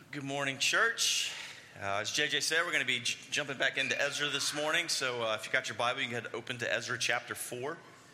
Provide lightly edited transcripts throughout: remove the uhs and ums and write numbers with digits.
Good morning, church. As JJ said, we're going to be jumping back into Ezra this morning. So if you got your Bible, you can head open to Ezra chapter 4.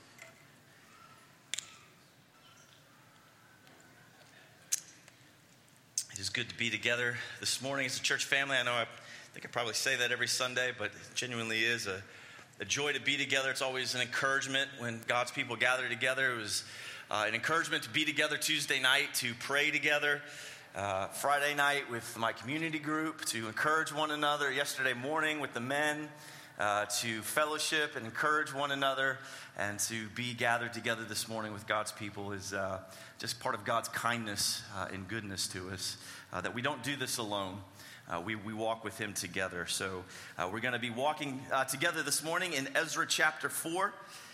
It is good to be together this morning as a church family. I think I probably say that every Sunday, but it genuinely is a joy to be together. It's always an encouragement when God's people gather together. It was an encouragement to be together Tuesday night, to pray together. Friday night with my community group to encourage one another. Yesterday morning with the men to fellowship and encourage one another, and to be gathered together this morning with God's people is just part of God's kindness and goodness to us, that we don't do this alone. We walk with him together. So we're going to be walking together this morning in Ezra chapter 4.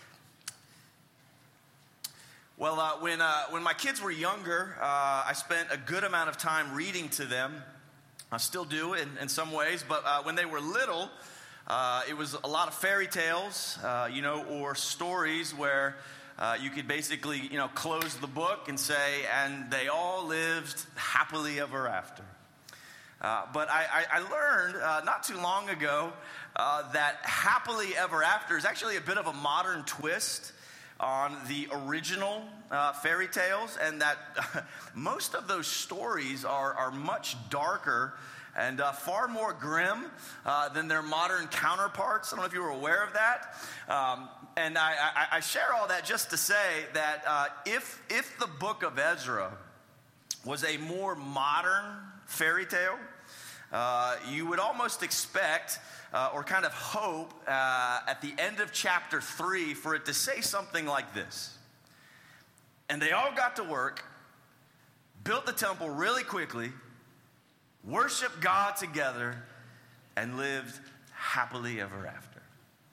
Well, when my kids were younger, I spent a good amount of time reading to them. I still do in some ways, but when they were little, it was a lot of fairy tales, or stories where you could basically, close the book and say, and they all lived happily ever after. But I learned not too long ago that happily ever after is actually a bit of a modern twist on the original fairy tales, and that most of those stories are much darker and far more grim than their modern counterparts. I don't know if you were aware of that. And I share all that just to say that if the book of Ezra was a more modern fairy tale, you would almost expect or kind of hope at the end of chapter 3 for it to say something like this. And they all got to work, built the temple really quickly, worshiped God together, and lived happily ever after.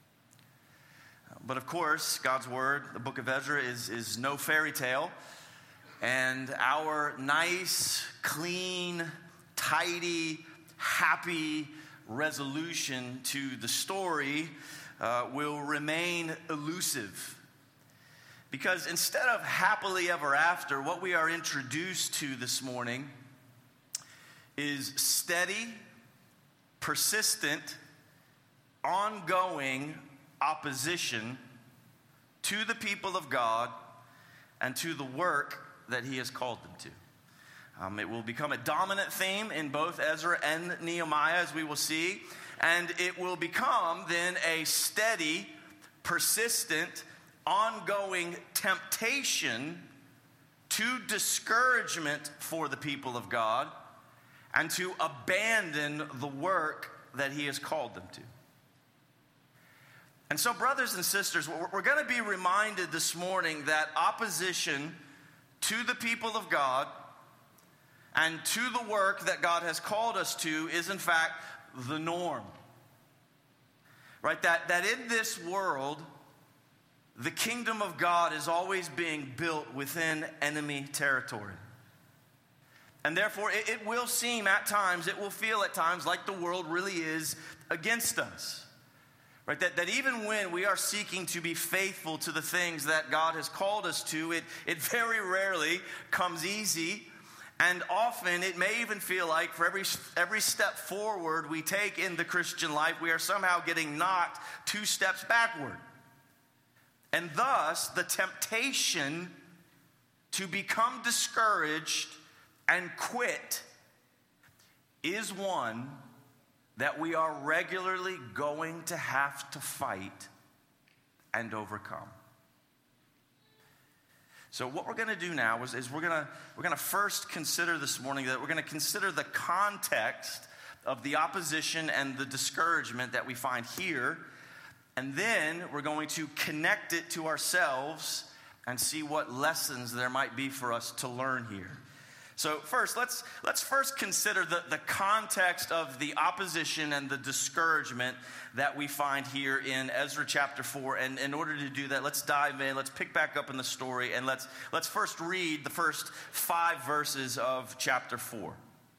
But of course, God's word, the book of Ezra, is no fairy tale. And our nice, clean, tidy, happy resolution to the story will remain elusive. Because instead of happily ever after, what we are introduced to this morning is steady, persistent, ongoing opposition to the people of God and to the work that he has called them to. It will become a dominant theme in both Ezra and Nehemiah, as we will see. And it will become then a steady, persistent, ongoing temptation to discouragement for the people of God and to abandon the work that he has called them to. And so, brothers and sisters, we're going to be reminded this morning that opposition to the people of God and to the work that God has called us to is in fact the norm. Right? That in this world, the kingdom of God is always being built within enemy territory. And therefore, it will seem at times, it will feel at times like the world really is against us. Right? That even when we are seeking to be faithful to the things that God has called us to, it very rarely comes easy. And often it may even feel like for every step forward we take in the Christian life, we are somehow getting knocked 2 steps backward. And thus, the temptation to become discouraged and quit is one that we are regularly going to have to fight and overcome. So what we're going to do now is we're going to first consider this morning that we're going to consider the context of the opposition and the discouragement that we find here. And then we're going to connect it to ourselves and see what lessons there might be for us to learn here. So first, let's first consider the context of the opposition and the discouragement that we find here in Ezra chapter 4. And in order to do that, let's dive in. Let's pick back up in the story, and let's first read the first 5 verses of chapter 4.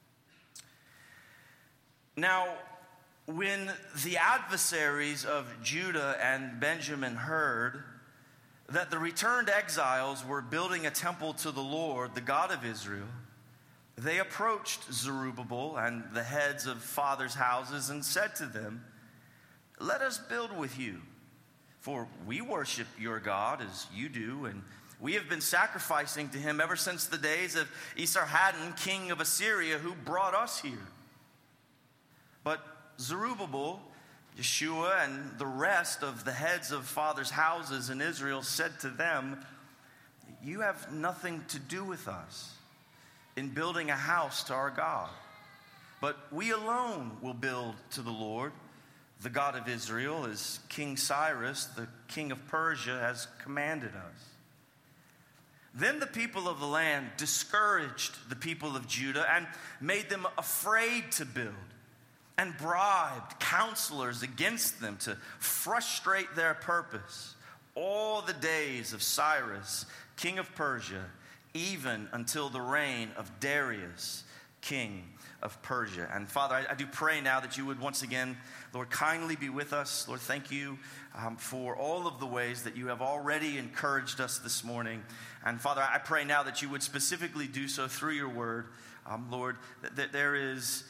Now, when the adversaries of Judah and Benjamin heard that the returned exiles were building a temple to the Lord, the God of Israel, they approached Zerubbabel and the heads of fathers' houses and said to them, "Let us build with you, for we worship your God as you do, and we have been sacrificing to him ever since the days of Esarhaddon, king of Assyria, who brought us here." But Zerubbabel, Yeshua, and the rest of the heads of fathers' houses in Israel said to them, "You have nothing to do with us in building a house to our God, but we alone will build to the Lord, the God of Israel, as King Cyrus, the king of Persia, has commanded us." Then the people of the land discouraged the people of Judah and made them afraid to build, and bribed counselors against them to frustrate their purpose all the days of Cyrus, king of Persia, even until the reign of Darius, king of Persia. And Father, I do pray now that you would once again, Lord, kindly be with us. Lord, thank you for all of the ways that you have already encouraged us this morning. And Father, I pray now that you would specifically do so through your word. Lord, that there is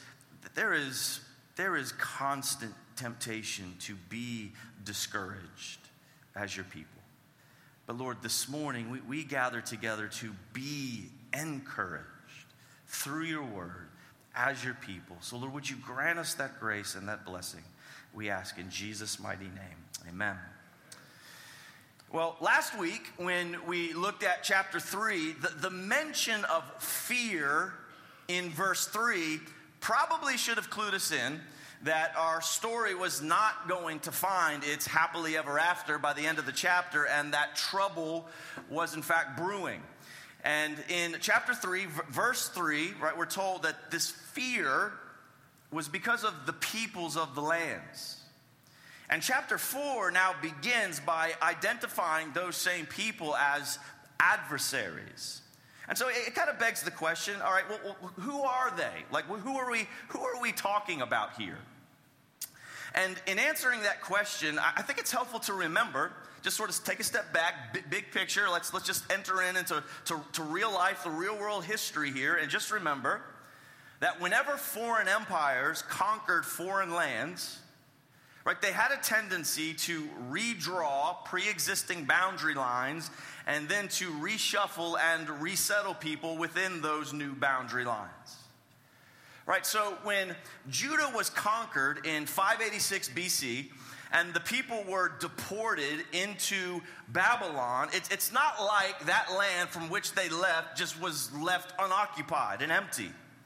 constant temptation to be discouraged as your people. But Lord, this morning we gather together to be encouraged through your word as your people. So Lord, would you grant us that grace and that blessing? We ask in Jesus' mighty name. Amen. Well, last week when we looked at chapter 3, the mention of fear in verse 3 probably should have clued us in that our story was not going to find its happily ever after by the end of the chapter, and that trouble was in fact brewing. And in chapter 3, verse 3, right, we're told that this fear was because of the peoples of the lands. And chapter 4 now begins by identifying those same people as adversaries. And so it kind of begs the question, all right, well, who are they? Like, who are we talking about here? And in answering that question, I think it's helpful to remember, just sort of take a step back, big picture. Let's just enter into real life, the real world history here, and just remember that whenever foreign empires conquered foreign lands, right, they had a tendency to redraw pre-existing boundary lines and then to reshuffle and resettle people within those new boundary lines. Right, so when Judah was conquered in 586 BC and the people were deported into Babylon, it's not like that land from which they left just was left unoccupied and empty.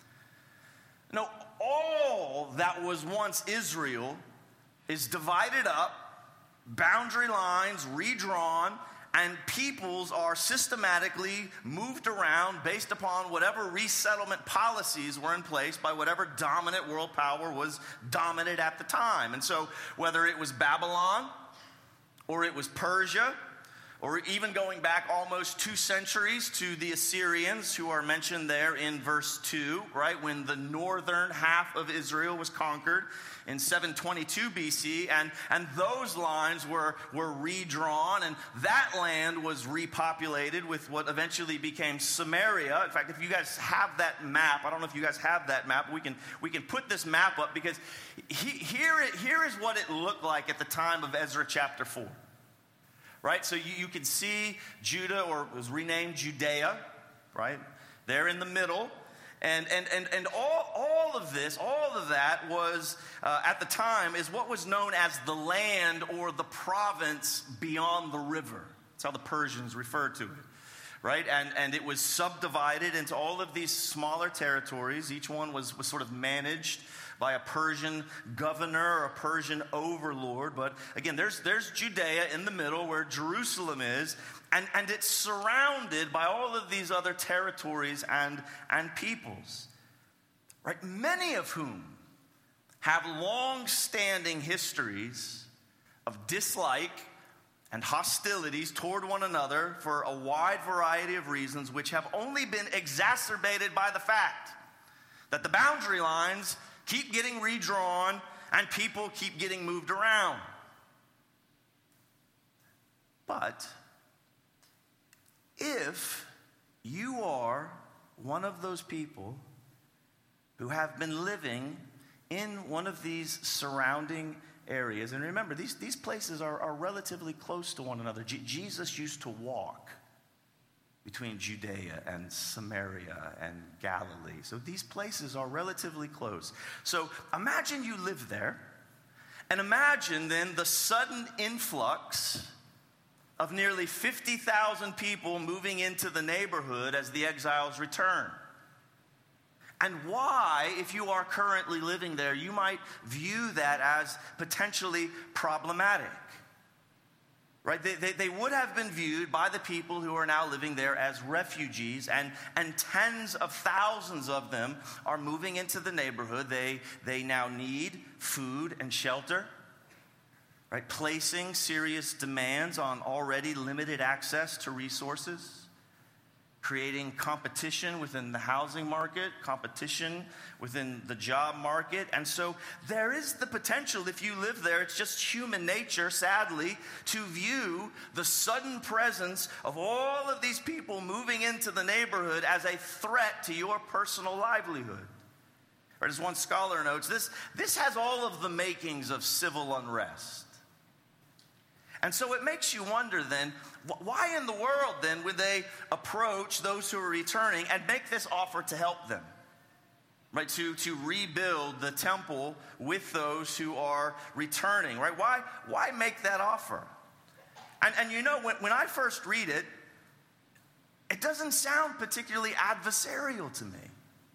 No, all that was once Israel is divided up, boundary lines redrawn, and peoples are systematically moved around based upon whatever resettlement policies were in place by whatever dominant world power was dominant at the time. And so whether it was Babylon or it was Persia, or even going back almost 2 centuries to the Assyrians, who are mentioned there in verse 2, right, when the northern half of Israel was conquered in 722 BC, and those lines were redrawn, and that land was repopulated with what eventually became Samaria. In fact, if you guys have that map, I don't know if you guys have that map, we can put this map up, because here is what it looked like at the time of Ezra chapter 4. Right, so you can see Judah, or it was renamed Judea, right, there in the middle, and all of that was at the time is what was known as the land or the province beyond the river. That's how the Persians referred to it, right, and it was subdivided into all of these smaller territories. Each one was sort of managed by a Persian governor or a Persian overlord. But again, there's Judea in the middle where Jerusalem is, and it's surrounded by all of these other territories and peoples, right? Many of whom have long-standing histories of dislike and hostilities toward one another for a wide variety of reasons, which have only been exacerbated by the fact that the boundary lines keep getting redrawn and people keep getting moved around. But if you are one of those people who have been living in one of these surrounding areas. And remember, these places are relatively close to one another. Jesus used to walk between Judea and Samaria and Galilee. So these places are relatively close. So imagine you live there, and imagine then the sudden influx of nearly 50,000 people moving into the neighborhood as the exiles return. And why, if you are currently living there, you might view that as potentially problematic. Right? They would have been viewed by the people who are now living there as refugees, and tens of thousands of them are moving into the neighborhood. They now need food and shelter, right? Placing serious demands on already limited access to resources, creating competition within the housing market, competition within the job market. And so there is the potential, if you live there, it's just human nature, sadly, to view the sudden presence of all of these people moving into the neighborhood as a threat to your personal livelihood. Or as one scholar notes, this has all of the makings of civil unrest. And so it makes you wonder then, why in the world then would they approach those who are returning and make this offer to help them? Right, to rebuild the temple with those who are returning, right? Why make that offer? And you know, when I first read it, it doesn't sound particularly adversarial to me.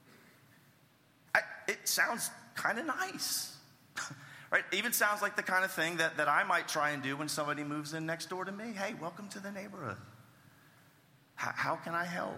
It sounds kind of nice. Right? It even sounds like the kind of thing that I might try and do when somebody moves in next door to me. Hey, welcome to the neighborhood. How can I help?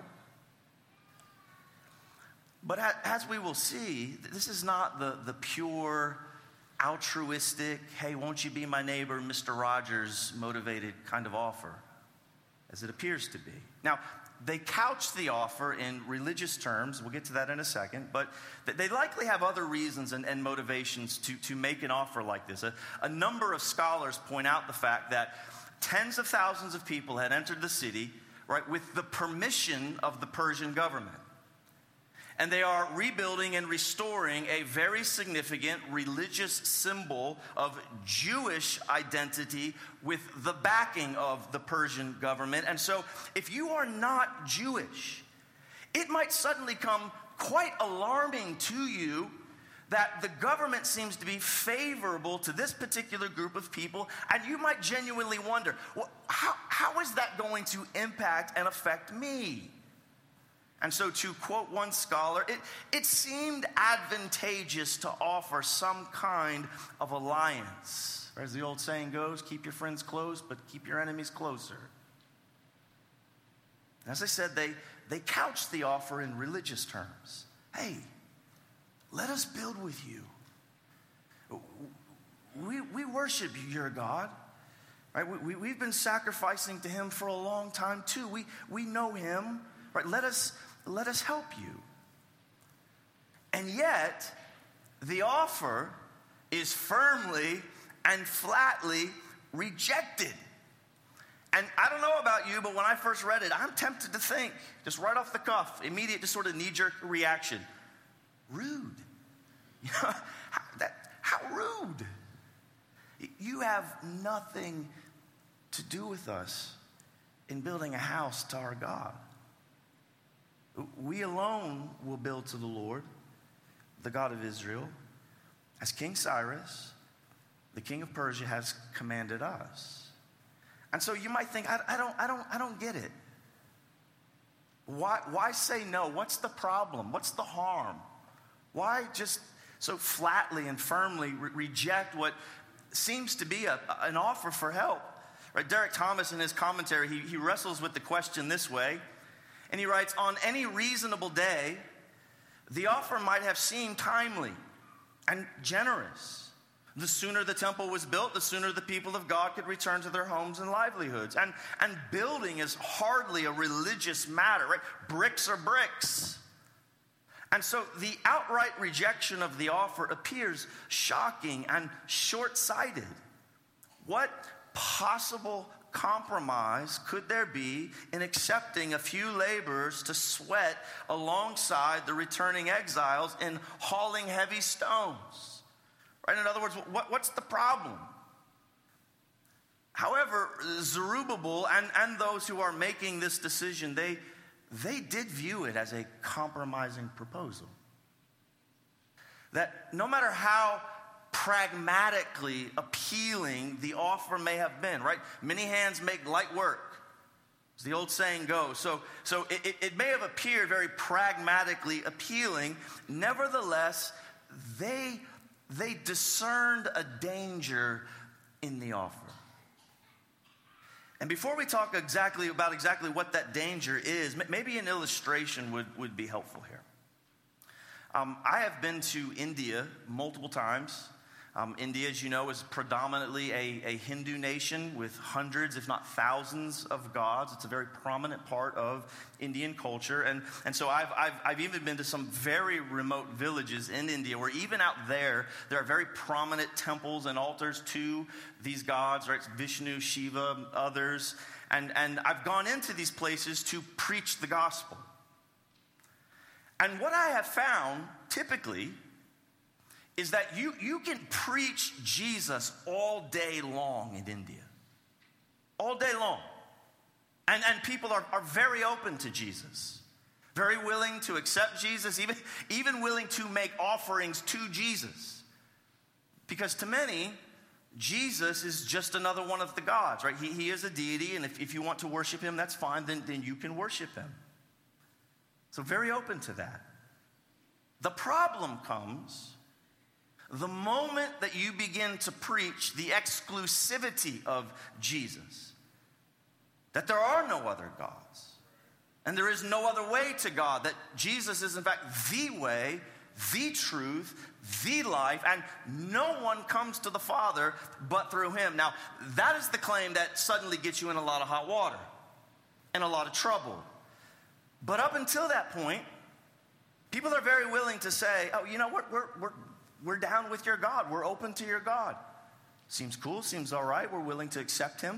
But as we will see, this is not the pure altruistic, hey, won't you be my neighbor, Mr. Rogers motivated kind of offer, as it appears to be. Now, they couch the offer in religious terms. We'll get to that in a second. But they likely have other reasons and motivations to make an offer like this. A number of scholars point out the fact that tens of thousands of people had entered the city, right, with the permission of the Persian government. And they are rebuilding and restoring a very significant religious symbol of Jewish identity with the backing of the Persian government. And so if you are not Jewish, it might suddenly come quite alarming to you that the government seems to be favorable to this particular group of people. And you might genuinely wonder, well, how is that going to impact and affect me? And so to quote one scholar, it seemed advantageous to offer some kind of alliance. Or as the old saying goes, keep your friends close, but keep your enemies closer. As I said, they couched the offer in religious terms. Hey, let us build with you. We worship your God. Right? We've been sacrificing to him for a long time too. We know him. Right? Let us help you. And yet, the offer is firmly and flatly rejected. And I don't know about you, but when I first read it, I'm tempted to think, just right off the cuff, immediate, just sort of knee-jerk reaction, rude. You know, how rude. You have nothing to do with us in building a house to our God. We alone will build to the Lord, the God of Israel, as King Cyrus, the king of Persia, has commanded us. And so you might think, I don't get it. Why say no? What's the problem? What's the harm? Why just so flatly and firmly reject what seems to be an offer for help? Right? Derek Thomas, in his commentary, he wrestles with the question this way. And he writes, on any reasonable day, the offer might have seemed timely and generous. The sooner the temple was built, the sooner the people of God could return to their homes and livelihoods. And building is hardly a religious matter, right? Bricks are bricks. And so the outright rejection of the offer appears shocking and short-sighted. What possible compromise could there be in accepting a few laborers to sweat alongside the returning exiles in hauling heavy stones? Right? In other words, what's the problem? However, Zerubbabel and those who are making this decision, they did view it as a compromising proposal. That no matter how pragmatically appealing the offer may have been, right? Many hands make light work, as the old saying goes. So it may have appeared very pragmatically appealing. Nevertheless, they discerned a danger in the offer. And before we talk exactly what that danger is, maybe an illustration would be helpful here. I have been to India multiple times. India, as you know, is predominantly a Hindu nation with hundreds, if not thousands, of gods. It's a very prominent part of Indian culture. And so I've even been to some very remote villages in India where even out there are very prominent temples and altars to these gods, right? Vishnu, Shiva, others. And I've gone into these places to preach the gospel. And what I have found, typically, is that you can preach Jesus all day long in India. All day long. And people are very open to Jesus. Very willing to accept Jesus, even willing to make offerings to Jesus. Because to many, Jesus is just another one of the gods, right? He is a deity, and if you want to worship him, that's fine, then you can worship him. So very open to that. The problem comes the moment that you begin to preach the exclusivity of Jesus. That there are no other gods. And there is no other way to God. That Jesus is in fact the way, the truth, the life, and no one comes to the Father but through him. Now, that is the claim that suddenly gets you in a lot of hot water and a lot of trouble. But up until that point, people are very willing to say, oh, you know what, we're down with your God. We're open to your God. Seems cool, seems all right. We're willing to accept him.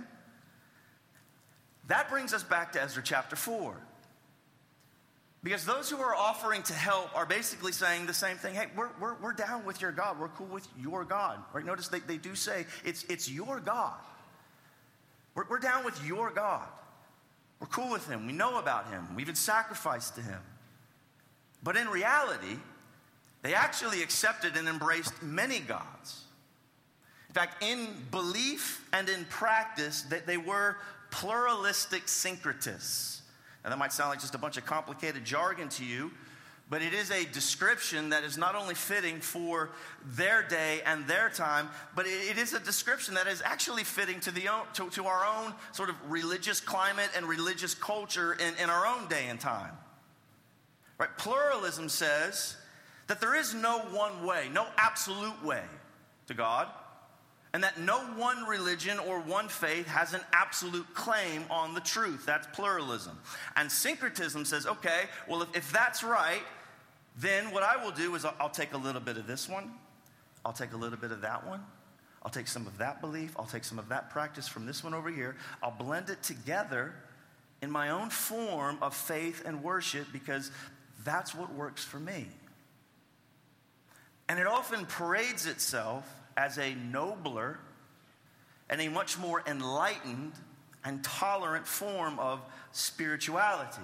That brings us back to Ezra chapter 4. Because those who are offering to help are basically saying the same thing. Hey, we're down with your God. We're cool with your God. Right? Notice they do say, it's your God. We're down with your God. We're cool with him. We know about him. We even sacrificed to him. But in reality, they actually accepted and embraced many gods. In fact, in belief and in practice, that they were pluralistic syncretists. Now, that might sound like just a bunch of complicated jargon to you, but it is a description that is not only fitting for their day and their time, but it is a description that is actually fitting to our own sort of religious climate and religious culture in our own day and time. Right? Pluralism says that there is no one way, no absolute way to God, and that no one religion or one faith has an absolute claim on the truth. That's pluralism. And syncretism says, okay, well, if that's right, then what I will do is I'll take a little bit of this one, I'll take a little bit of that one, I'll take some of that belief, I'll take some of that practice from this one over here, I'll blend it together in my own form of faith and worship because that's what works for me. And it often parades itself as a nobler and a much more enlightened and tolerant form of spirituality.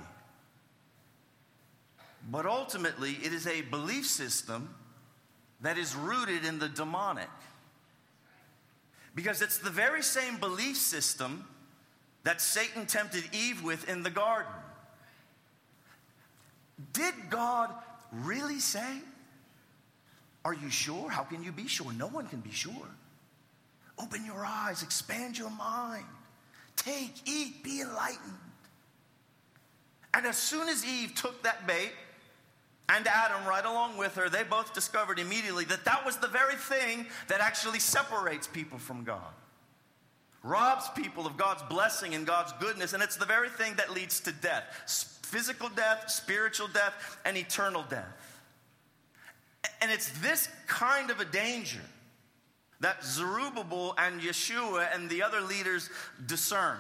But ultimately, it is a belief system that is rooted in the demonic. Because it's the very same belief system that Satan tempted Eve with in the garden. Did God really say? Are you sure? How can you be sure? No one can be sure. Open your eyes, expand your mind. Take, eat, be enlightened. And as soon as Eve took that bait, and Adam right along with her, they both discovered immediately that was the very thing that actually separates people from God. Robs people of God's blessing and God's goodness, and it's the very thing that leads to death. Physical death, spiritual death, and eternal death. And it's this kind of a danger that Zerubbabel and Yeshua and the other leaders discerned.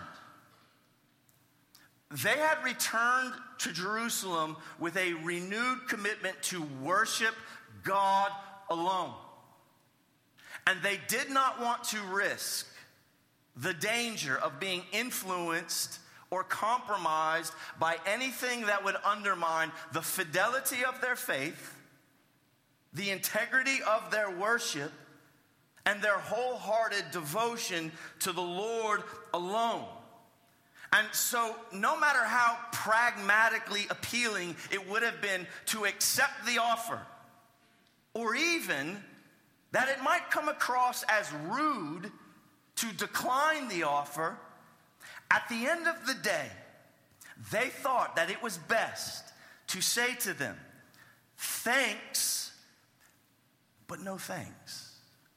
They had returned to Jerusalem with a renewed commitment to worship God alone. And they did not want to risk the danger of being influenced or compromised by anything that would undermine the fidelity of their faith, the integrity of their worship, and their wholehearted devotion to the Lord alone. And so, no matter how pragmatically appealing it would have been to accept the offer, or even that it might come across as rude to decline the offer, at the end of the day, they thought that it was best to say to them, thanks, but no thanks.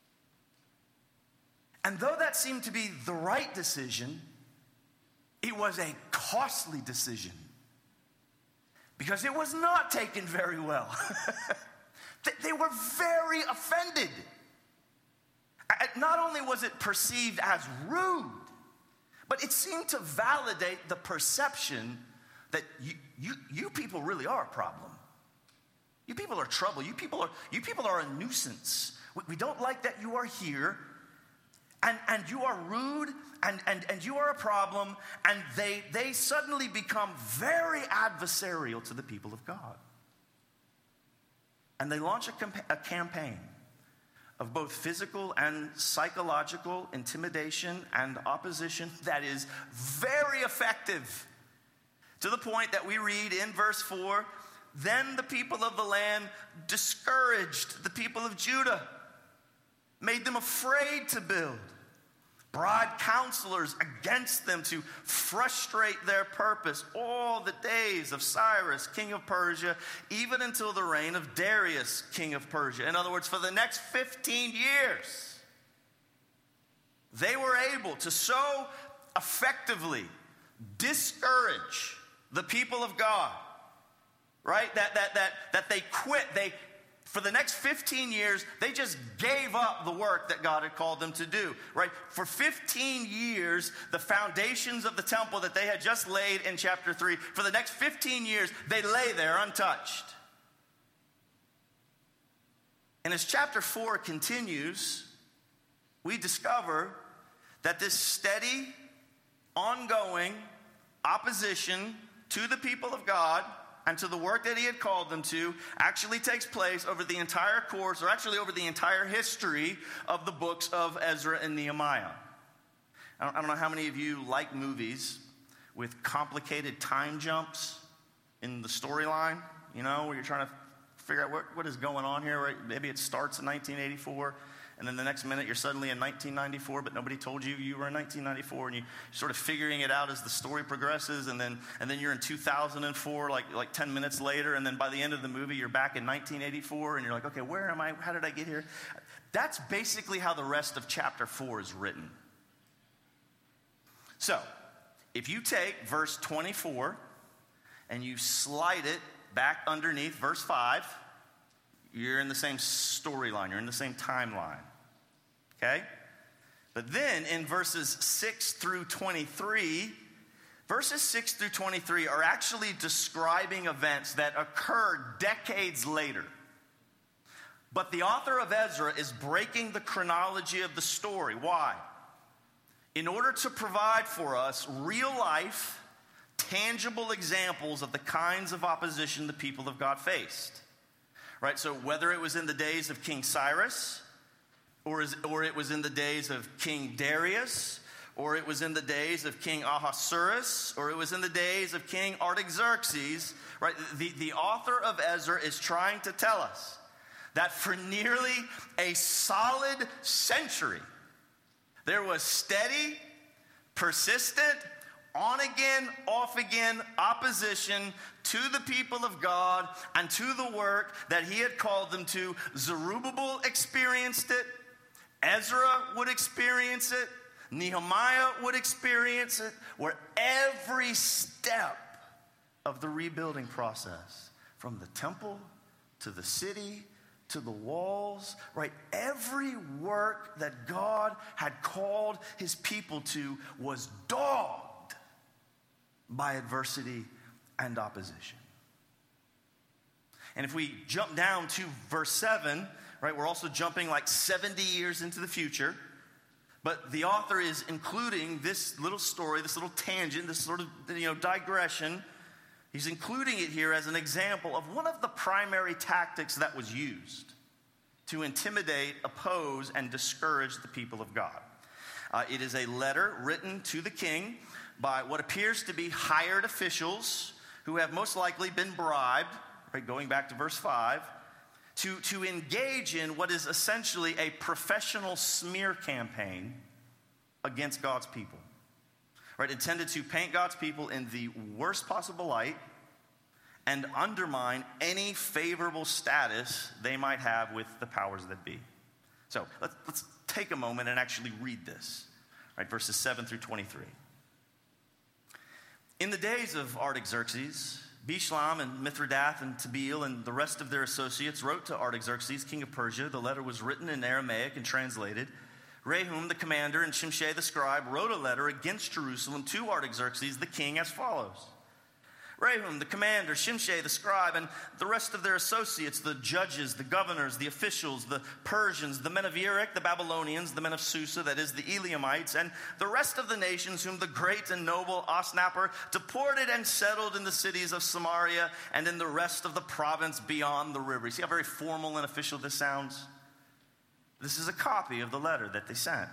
And though that seemed to be the right decision, it was a costly decision because it was not taken very well. They were very offended. Not only was it perceived as rude, but it seemed to validate the perception that you people really are a problem. You people are trouble. You people are a nuisance. We don't like that you are here. And you are rude, and you are a problem, and they suddenly become very adversarial to the people of God. And they launch a campaign of both physical and psychological intimidation and opposition that is very effective, to the point that we read in verse 4, then the people of the land discouraged the people of Judah, made them afraid to build, bribed counselors against them to frustrate their purpose all the days of Cyrus, king of Persia, even until the reign of Darius, king of Persia. In other words, for the next 15 years, they were able to so effectively discourage the people of God, right? That they quit. For the next 15 years, they just gave up the work that God had called them to do, right? For 15 years, the foundations of the temple that they had just laid in chapter 3, for the next 15 years, they lay there untouched. And as chapter 4 continues, we discover that this steady, ongoing opposition to the people of God and to the work that he had called them to actually takes place over the entire course, or actually over the entire history of the books of Ezra and Nehemiah. I don't know how many of you like movies with complicated time jumps in the storyline, where you're trying to figure out what is going on here, right? Maybe it starts in 1984, and then the next minute you're suddenly in 1994, but nobody told you were in 1994, and you're sort of figuring it out as the story progresses, and then you're in 2004, like 10 minutes later, and then by the end of the movie you're back in 1984, and you're like, okay, where am I? How did I get here? That's basically how the rest of chapter 4 is written. So, if you take verse 24 and you slide it back underneath verse 5, you're in the same storyline. You're in the same timeline. Okay? But then in verses 6 through 23, verses 6 through 23 are actually describing events that occurred decades later. But the author of Ezra is breaking the chronology of the story. Why? In order to provide for us real life, tangible examples of the kinds of opposition the people of God faced. Right, so whether it was in the days of King Cyrus, or it was in the days of King Darius, or it was in the days of King Ahasuerus, or it was in the days of King Artaxerxes, right? The author of Ezra is trying to tell us that for nearly a solid century, there was steady, persistent, on again, off again opposition to the people of God and to the work that he had called them to. Zerubbabel experienced it. Ezra would experience it. Nehemiah would experience it. Where every step of the rebuilding process, from the temple to the city to the walls, right? Every work that God had called his people to was dogged by adversity and opposition. And if we jump down to verse 7, right, we're also jumping like 70 years into the future. But the author is including this little story, this little tangent, this sort of, digression. He's including it here as an example of one of the primary tactics that was used to intimidate, oppose, and discourage the people of God. It is a letter written to the king by what appears to be hired officials who have most likely been bribed, right, going back to verse 5, to engage in what is essentially a professional smear campaign against God's people. Right, intended to paint God's people in the worst possible light and undermine any favorable status they might have with the powers that be. So let's take a moment and actually read this. Right, verses 7 through 23. In the days of Artaxerxes, Bishlam and Mithridath and Tabeel and the rest of their associates wrote to Artaxerxes, king of Persia. The letter was written in Aramaic and translated. Rehum, the commander, and Shimshai, the scribe, wrote a letter against Jerusalem to Artaxerxes, the king, as follows. Rehum, the commander, Shimshai, the scribe, and the rest of their associates, the judges, the governors, the officials, the Persians, the men of Erech, the Babylonians, the men of Susa, that is, the Elamites, and the rest of the nations whom the great and noble Osnappar deported and settled in the cities of Samaria and in the rest of the province beyond the river. You see how very formal and official this sounds? This is a copy of the letter that they sent.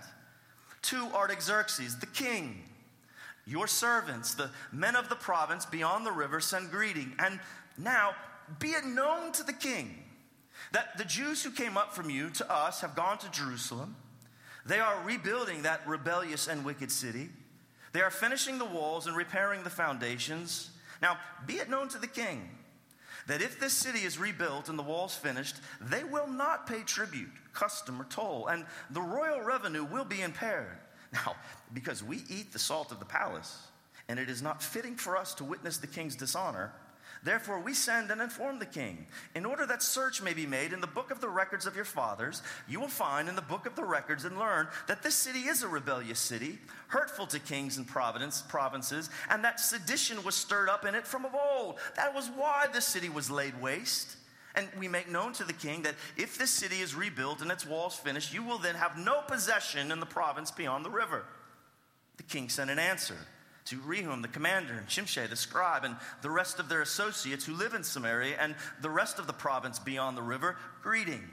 To Artaxerxes, the king, your servants, the men of the province beyond the river, send greeting. And now be it known to the king that the Jews who came up from you to us have gone to Jerusalem. They are rebuilding that rebellious and wicked city. They are finishing the walls and repairing the foundations. Now be it known to the king that if this city is rebuilt and the walls finished, they will not pay tribute, custom, or toll, and the royal revenue will be impaired. Now, because we eat the salt of the palace, and it is not fitting for us to witness the king's dishonor, therefore we send and inform the king, in order that search may be made in the book of the records of your fathers. You will find in the book of the records and learn that this city is a rebellious city, hurtful to kings and provinces, and that sedition was stirred up in it from of old. That was why this city was laid waste. And we make known to the king that if this city is rebuilt and its walls finished, you will then have no possession in the province beyond the river. The king sent an answer to Rehum, the commander, and Shimshai, the scribe, and the rest of their associates who live in Samaria and the rest of the province beyond the river, greeting.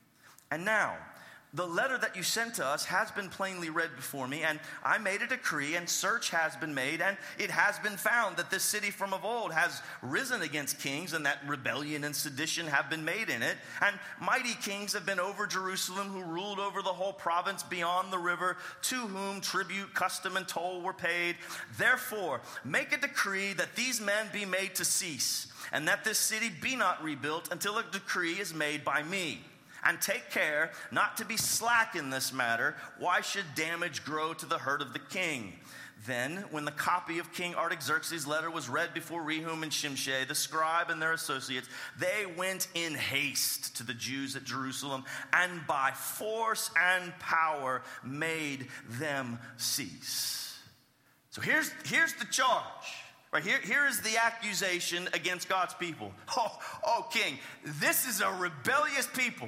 And now, the letter that you sent to us has been plainly read before me, and I made a decree, and search has been made, and it has been found that this city from of old has risen against kings, and that rebellion and sedition have been made in it. And mighty kings have been over Jerusalem, who ruled over the whole province beyond the river, to whom tribute, custom, and toll were paid. Therefore, make a decree that these men be made to cease, and that this city be not rebuilt until a decree is made by me. And take care not to be slack in this matter. Why should damage grow to the hurt of the king? Then, when the copy of King Artaxerxes' letter was read before Rehum and Shimshai, the scribe and their associates, they went in haste to the Jews at Jerusalem, and by force and power made them cease. So here's the charge. Right, here is the accusation against God's people. Oh, king, this is a rebellious people.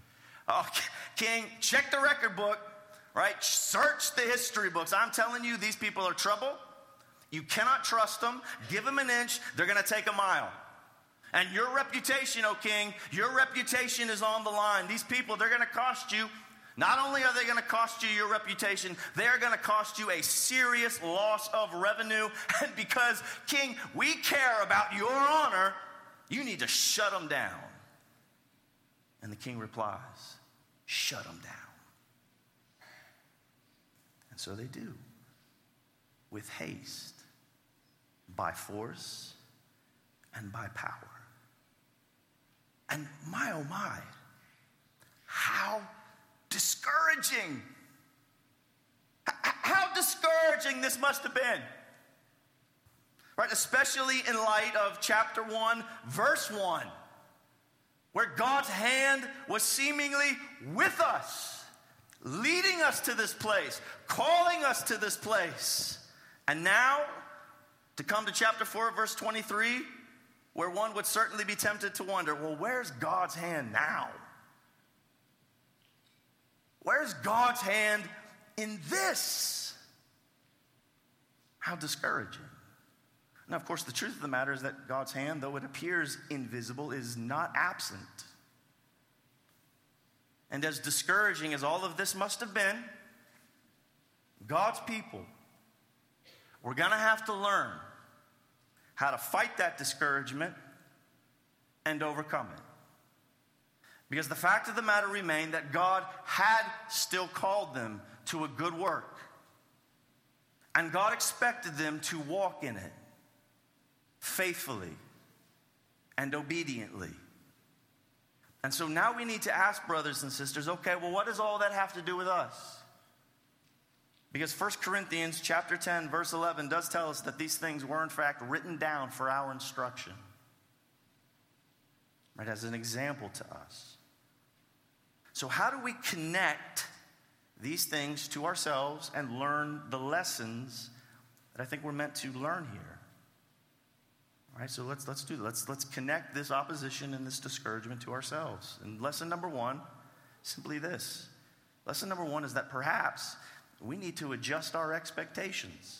Oh, king, check the record book, right? Search the history books. I'm telling you, these people are trouble. You cannot trust them. Give them an inch, they're going to take a mile. And your reputation, oh king, your reputation is on the line. These people, they're going to cost you. Not only are they going to cost you your reputation, they're going to cost you a serious loss of revenue. And because, king, we care about your honor, you need to shut them down. And the king replies, shut them down. And so they do, with haste, by force, and by power. And my, oh my, how discouraging. How discouraging this must have been. Right, especially in light of chapter 1, verse 1. where God's hand was seemingly with us, leading us to this place, calling us to this place. And now, to come to chapter 4, verse 23, where one would certainly be tempted to wonder, well, where's God's hand now? Where's God's hand in this? How discouraging. Now, of course, the truth of the matter is that God's hand, though it appears invisible, is not absent. And as discouraging as all of this must have been, God's people, we're going to have to learn how to fight that discouragement and overcome it. Because the fact of the matter remained that God had still called them to a good work. And God expected them to walk in it faithfully and obediently. And so now we need to ask, brothers and sisters, okay, well, what does all that have to do with us? Because 1 Corinthians chapter 10, verse 11 does tell us that these things were in fact written down for our instruction. Right, as an example to us. So how do we connect these things to ourselves and learn the lessons that I think we're meant to learn here? All right, so let's do that. Let's connect this opposition and this discouragement to ourselves. And lesson number one, simply this. Lesson number one is that perhaps we need to adjust our expectations.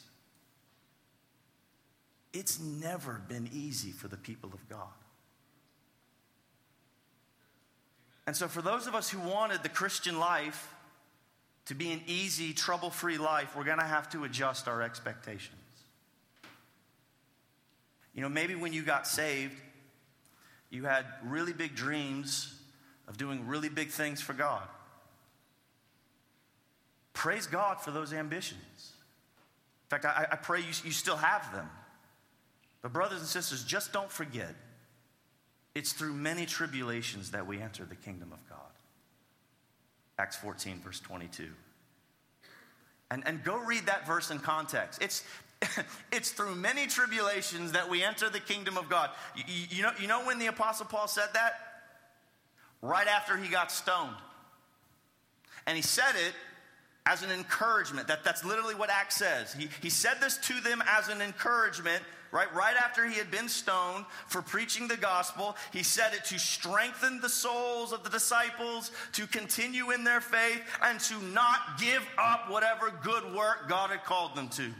It's never been easy for the people of God. And so for those of us who wanted the Christian life to be an easy, trouble-free life, we're going to have to adjust our expectations. You know, maybe when you got saved, you had really big dreams of doing really big things for God. Praise God for those ambitions. In fact, I pray you still have them. But brothers and sisters, just don't forget, it's through many tribulations that we enter the kingdom of God. Acts 14, verse 22. And go read that verse in context. It's through many tribulations that we enter the kingdom of God. You know when the Apostle Paul said that? Right after he got stoned. And he said it as an encouragement. That's literally what Acts says. He said this to them as an encouragement, right after he had been stoned for preaching the gospel. He said it to strengthen the souls of the disciples, to continue in their faith, and to not give up whatever good work God had called them to.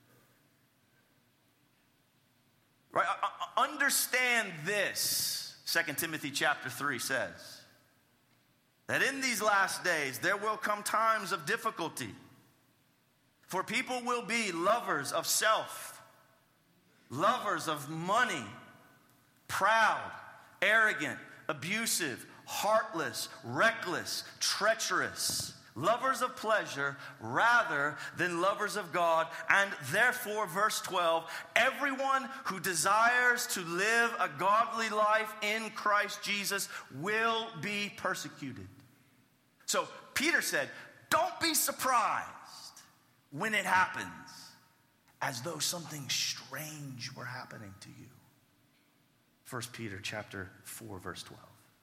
Right? Understand this, 2 Timothy chapter 3 says, that in these last days there will come times of difficulty. For people will be lovers of self, lovers of money, proud, arrogant, abusive, heartless, reckless, treacherous, lovers of pleasure rather than lovers of God. And therefore, verse 12, everyone who desires to live a godly life in Christ Jesus will be persecuted. So Peter said, don't be surprised when it happens as though something strange were happening to you. 1 Peter chapter 4, verse 12.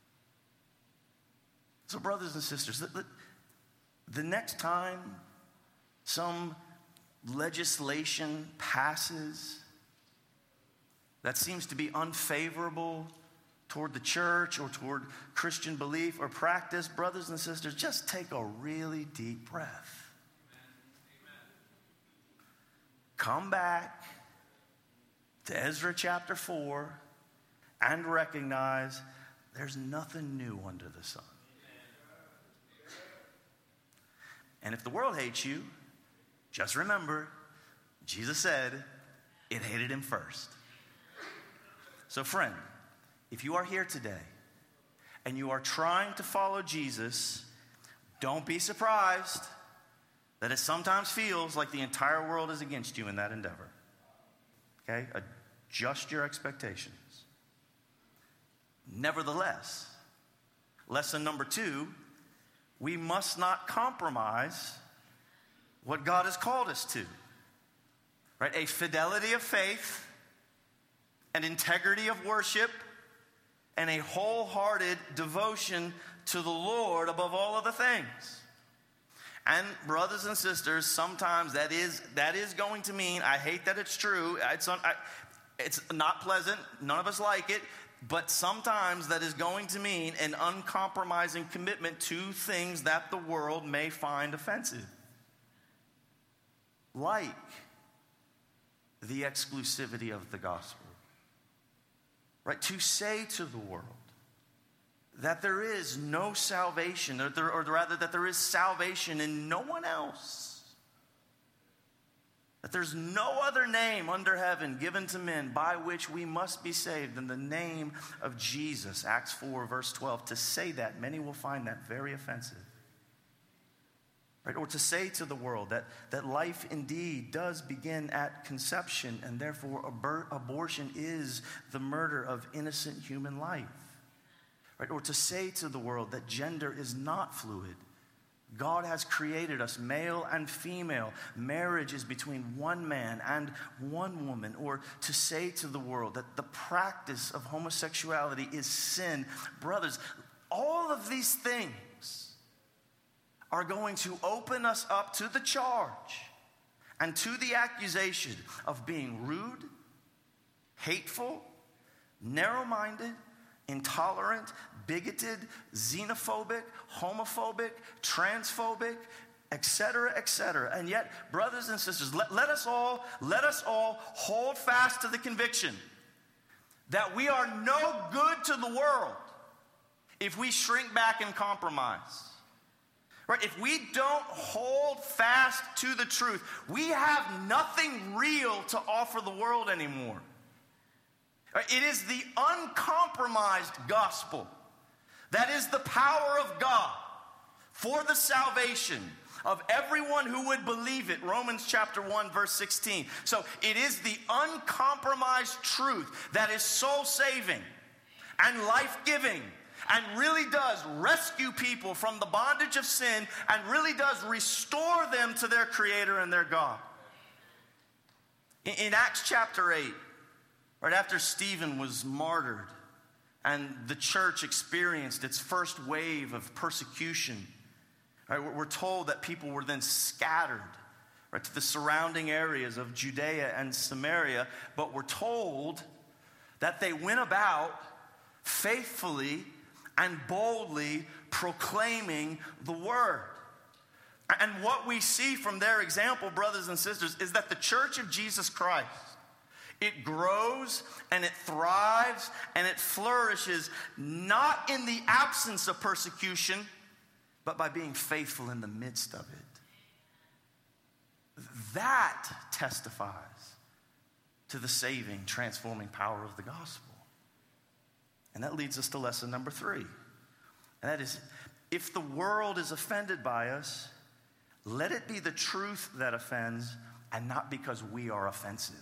So brothers and sisters, the next time some legislation passes that seems to be unfavorable toward the church or toward Christian belief or practice, brothers and sisters, just take a really deep breath. Amen. Come back to Ezra chapter 4 and recognize there's nothing new under the sun. And if the world hates you, just remember, Jesus said it hated him first. So friend, if you are here today and you are trying to follow Jesus, don't be surprised that it sometimes feels like the entire world is against you in that endeavor. Okay? Adjust your expectations. Nevertheless, lesson number 2, we must not compromise what God has called us to. Right? A fidelity of faith, an integrity of worship, and a wholehearted devotion to the Lord above all other things. And brothers and sisters, sometimes that is going to mean, I hate that it's true, it's not pleasant, none of us like it, but sometimes that is going to mean an uncompromising commitment to things that the world may find offensive. Like the exclusivity of the gospel. Right? To say to the world that there is no salvation, or rather that there is salvation in no one else. That there's no other name under heaven given to men by which we must be saved than the name of Jesus. Acts 4, verse 12. To say that, many will find that very offensive. Right? Or to say to the world that life indeed does begin at conception, and therefore abortion is the murder of innocent human life. Right? Or to say to the world that gender is not fluid. God has created us male and female. Marriage is between one man and one woman. Or to say to the world that the practice of homosexuality is sin. Brothers, all of these things are going to open us up to the charge and to the accusation of being rude, hateful, narrow-minded, intolerant, bigoted, xenophobic, homophobic, transphobic, etc., etc. And yet, brothers and sisters, let us all hold fast to the conviction that we are no good to the world if we shrink back and compromise. Right? If we don't hold fast to the truth, we have nothing real to offer the world anymore. It is the uncompromised gospel that is the power of God for the salvation of everyone who would believe it. Romans chapter 1, verse 16. So it is the uncompromised truth that is soul-saving and life-giving and really does rescue people from the bondage of sin and really does restore them to their Creator and their God. In Acts chapter 8, right after Stephen was martyred and the church experienced its first wave of persecution, right, we're told that people were then scattered, right, to the surrounding areas of Judea and Samaria, but we're told that they went about faithfully and boldly proclaiming the word. And what we see from their example, brothers and sisters, is that the church of Jesus Christ, it grows and it thrives and it flourishes not in the absence of persecution, but by being faithful in the midst of it. That testifies to the saving, transforming power of the gospel. And that leads us to lesson number 3. And that is, if the world is offended by us, let it be the truth that offends and not because we are offensive.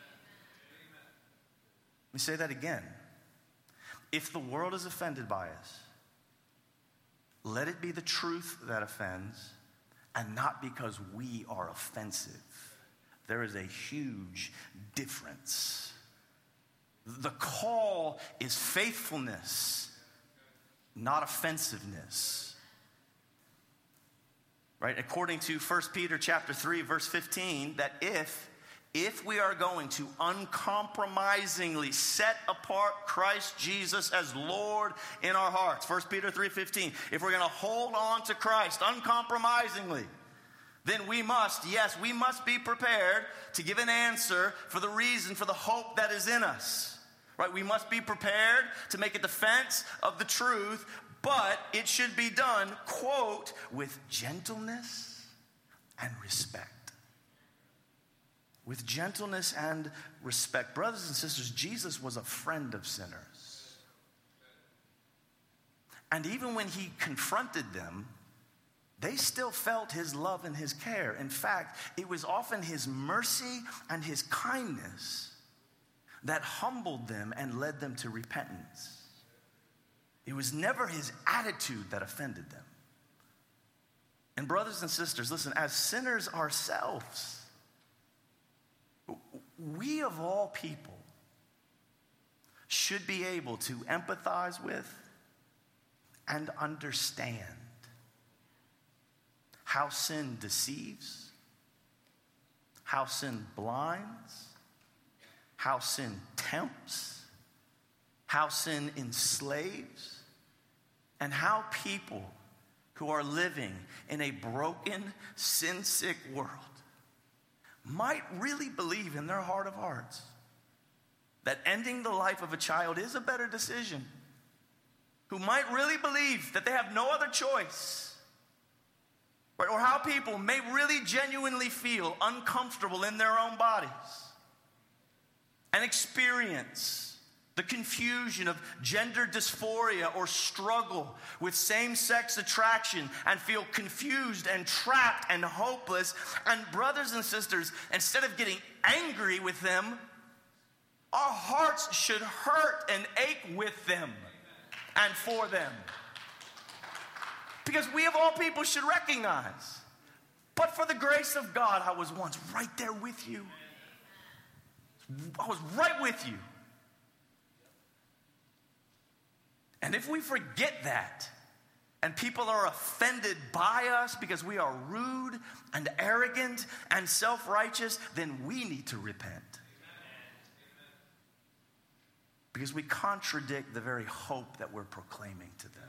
Let me say that again. If the world is offended by us, let it be the truth that offends and not because we are offensive. There is a huge difference. The call is faithfulness, not offensiveness. Right? According to 1 Peter chapter 3, verse 15, that if we are going to uncompromisingly set apart Christ Jesus as Lord in our hearts, 1 Peter 3:15, if we're going to hold on to Christ uncompromisingly, then we must be prepared to give an answer for the reason, for the hope that is in us. Right? We must be prepared to make a defense of the truth, but it should be done, quote, with gentleness and respect. With gentleness and respect. Brothers and sisters, Jesus was a friend of sinners. And even when he confronted them, they still felt his love and his care. In fact, it was often his mercy and his kindness that humbled them and led them to repentance. It was never his attitude that offended them. And brothers and sisters, listen, as sinners ourselves, we of all people should be able to empathize with and understand how sin deceives, how sin blinds, how sin tempts, how sin enslaves, and how people who are living in a broken, sin-sick world might really believe in their heart of hearts that ending the life of a child is a better decision, who might really believe that they have no other choice, right? Or how people may really genuinely feel uncomfortable in their own bodies and experience the confusion of gender dysphoria or struggle with same-sex attraction and feel confused and trapped and hopeless. And brothers and sisters, instead of getting angry with them, our hearts should hurt and ache with them and for them. Because we of all people should recognize, but for the grace of God, I was once right there with you. I was right with you. And if we forget that, and people are offended by us because we are rude and arrogant and self-righteous, then we need to repent. Because we contradict the very hope that we're proclaiming to them.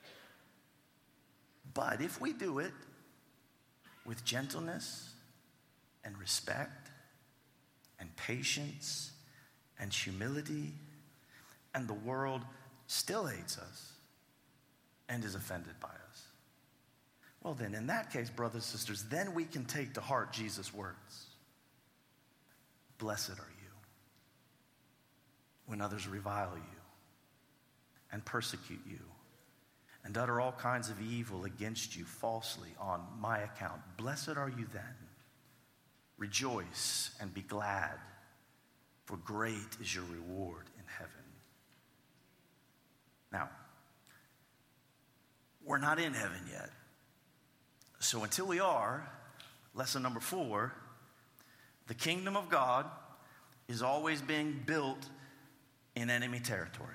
But if we do it with gentleness and respect and patience and humility, and the world still hates us and is offended by us, well then, in that case, brothers and sisters, then we can take to heart Jesus' words. Blessed are you when others revile you and persecute you and utter all kinds of evil against you falsely on my account. Blessed are you then. Rejoice and be glad, for great is your reward in heaven. Now, we're not in heaven yet. So until we are, lesson number 4, the kingdom of God is always being built in enemy territory.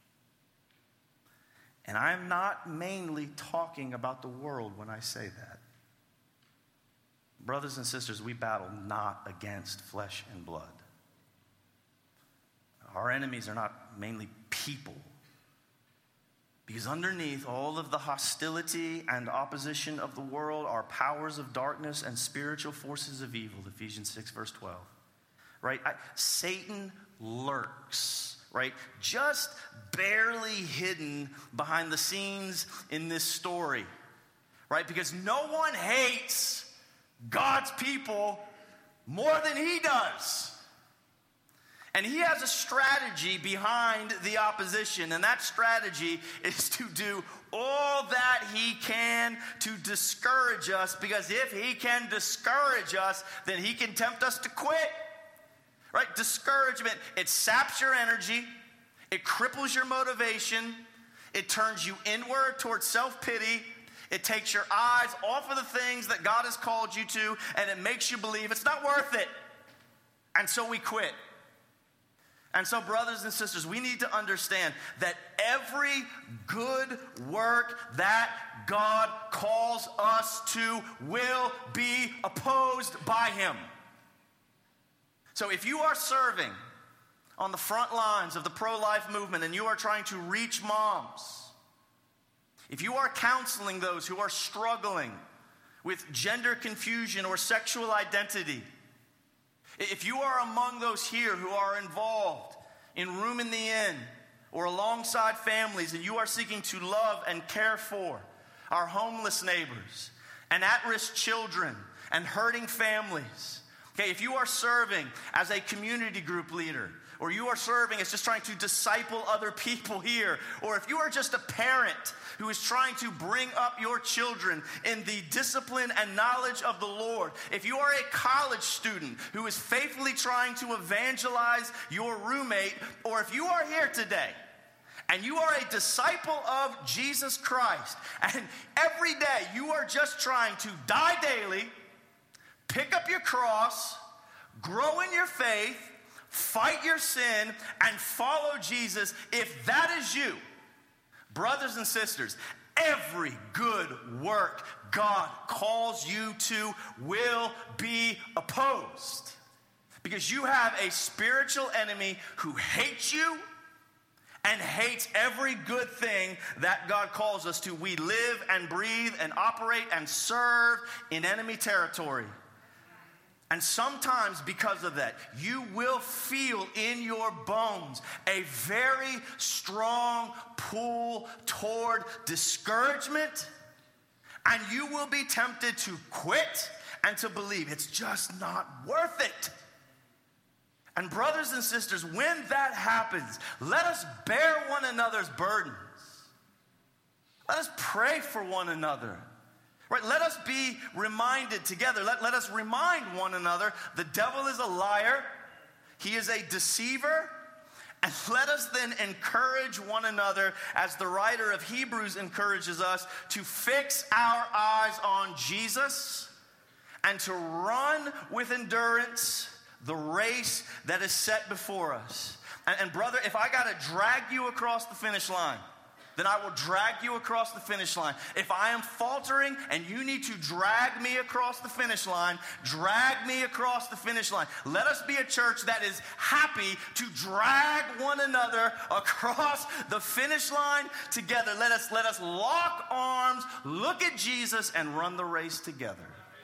And I'm not mainly talking about the world when I say that. Brothers and sisters, we battle not against flesh and blood. Our enemies are not mainly people. Because underneath all of the hostility and opposition of the world are powers of darkness and spiritual forces of evil, Ephesians 6, verse 12. Right? Satan lurks, right? Just barely hidden behind the scenes in this story, right? Because no one hates God's people more than he does. And he has a strategy behind the opposition, and that strategy is to do all that he can to discourage us, because if he can discourage us, then he can tempt us to quit. Right? Discouragement, it saps your energy, it cripples your motivation, it turns you inward towards self-pity, it takes your eyes off of the things that God has called you to, and it makes you believe it's not worth it. And so we quit. And so, brothers and sisters, we need to understand that every good work that God calls us to will be opposed by him. So if you are serving on the front lines of the pro-life movement and you are trying to reach moms, if you are counseling those who are struggling with gender confusion or sexual identity, if you are among those here who are involved in Room in the Inn or alongside families, and you are seeking to love and care for our homeless neighbors and at-risk children and hurting families, okay, if you are serving as a community group leader, or you are serving as just trying to disciple other people here, or if you are just a parent who is trying to bring up your children in the discipline and knowledge of the Lord, if you are a college student who is faithfully trying to evangelize your roommate, or if you are here today and you are a disciple of Jesus Christ, and every day you are just trying to die daily, pick up your cross, grow in your faith, fight your sin, and follow Jesus. If that is you, brothers and sisters, every good work God calls you to will be opposed. Because you have a spiritual enemy who hates you and hates every good thing that God calls us to. We live and breathe and operate and serve in enemy territory. And sometimes because of that, you will feel in your bones a very strong pull toward discouragement. And you will be tempted to quit and to believe it's just not worth it. And brothers and sisters, when that happens, let us bear one another's burdens. Let us pray for one another. Right? Let us be reminded together. Let us remind one another the devil is a liar. He is a deceiver. And let us then encourage one another, as the writer of Hebrews encourages us, to fix our eyes on Jesus and to run with endurance the race that is set before us. And brother, if I got to drag you across the finish line, then I will drag you across the finish line. If I am faltering and you need to drag me across the finish line, drag me across the finish line. Let us be a church that is happy to drag one another across the finish line together. Let us lock arms, look at Jesus, and run the race together.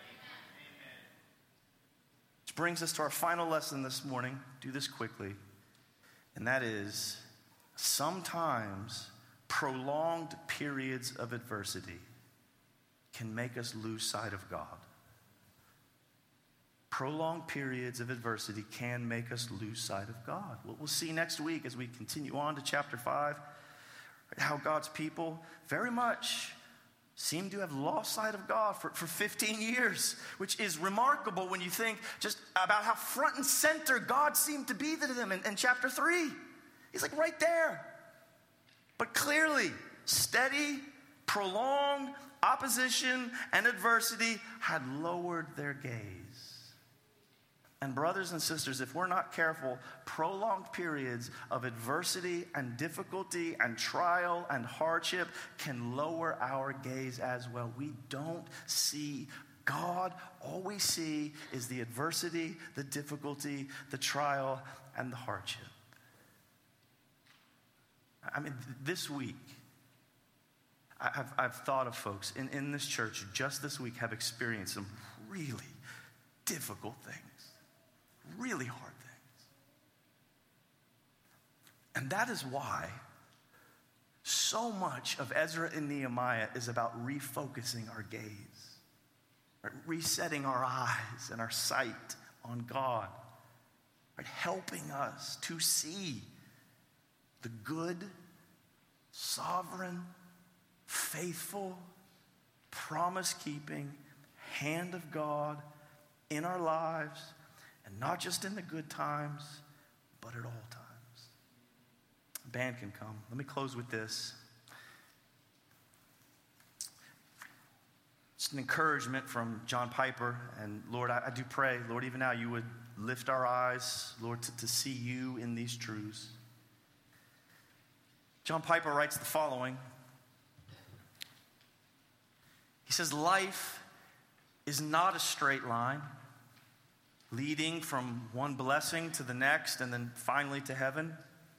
Which brings us to our final lesson this morning. Do this quickly. And that is, sometimes prolonged periods of adversity can make us lose sight of God. Prolonged periods of adversity can make us lose sight of God. What we'll see next week as we continue on to chapter 5, how God's people very much seem to have lost sight of God for 15 years, which is remarkable when you think just about how front and center God seemed to be to them in chapter 3. He's like right there. But clearly, steady, prolonged opposition and adversity had lowered their gaze. And brothers and sisters, if we're not careful, prolonged periods of adversity and difficulty and trial and hardship can lower our gaze as well. We don't see God. All we see is the adversity, the difficulty, the trial, and the hardship. I mean, this week, I've thought of folks in this church who just this week have experienced some really difficult things, really hard things. And that is why so much of Ezra and Nehemiah is about refocusing our gaze, right? Resetting our eyes and our sight on God, right? Helping us to see the good, sovereign, faithful, promise-keeping hand of God in our lives, and not just in the good times, but at all times. The band can come. Let me close with this. It's an encouragement from John Piper. And Lord, I do pray, Lord, even now you would lift our eyes, Lord, to see you in these truths. John Piper writes the following. He says, life is not a straight line leading from one blessing to the next and then finally to heaven.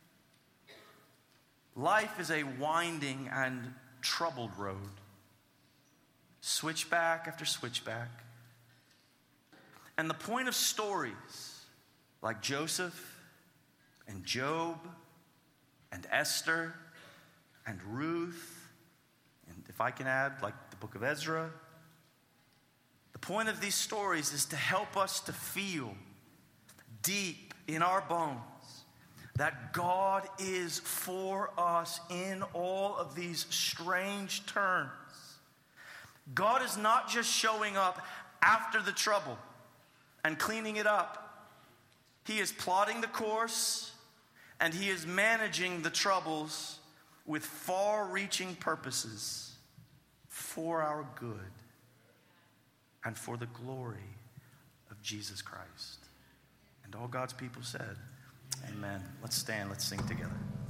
Life is a winding and troubled road, switchback after switchback. And the point of stories like Joseph and Job and Esther and Ruth, and if I can add, like the book of Ezra, the point of these stories is to help us to feel deep in our bones that God is for us in all of these strange turns. God is not just showing up after the trouble and cleaning it up. He is plotting the course, and he is managing the troubles with far-reaching purposes for our good and for the glory of Jesus Christ. And all God's people said, amen. Let's stand, let's sing together.